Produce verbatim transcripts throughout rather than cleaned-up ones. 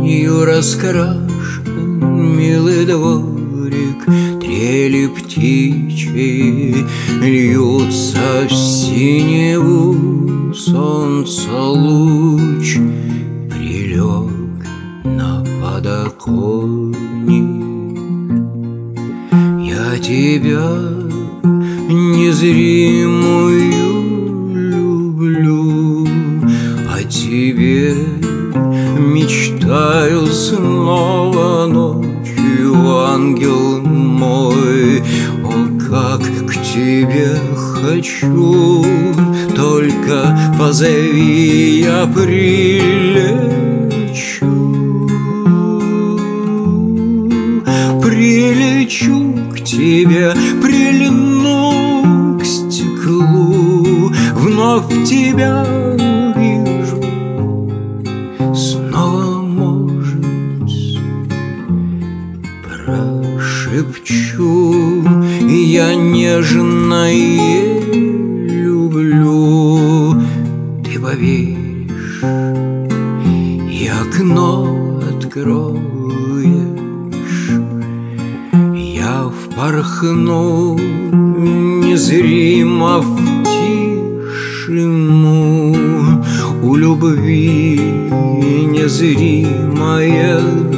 осенью раскрашен милый дворик, трели птичьи льются в синеву, солнца луч прилег на подоконник. Я тебя незримую люблю, о тебе мечтаю снова ночью, ангел мой. О, как к тебе хочу, только позови, я прилечу. Прилечу к тебе, прильну к стеклу, вновь тебя увижу, снова, может, прошепчу. Я нежное люблю, ты поверишь, и окно откроешь, я впорхну незримо в тишину. У любви незримое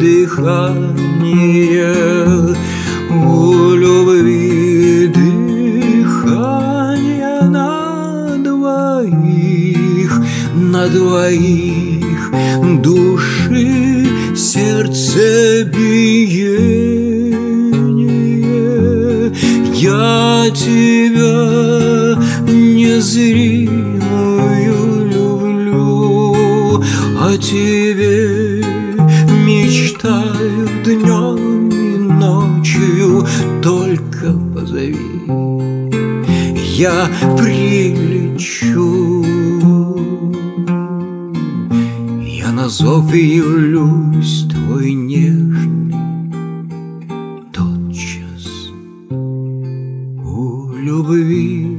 дыхание, у любви дыхание на двоих, на двоих души сердцебиение. Я тебя незримую люблю, о тебе мечтаю днем и ночью, только позови, я прилечу. Я на зов явлюсь твой нежный тотчас. У любви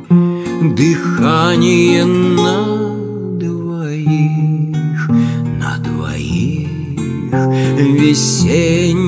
дыхание на двоих, на двоих весенний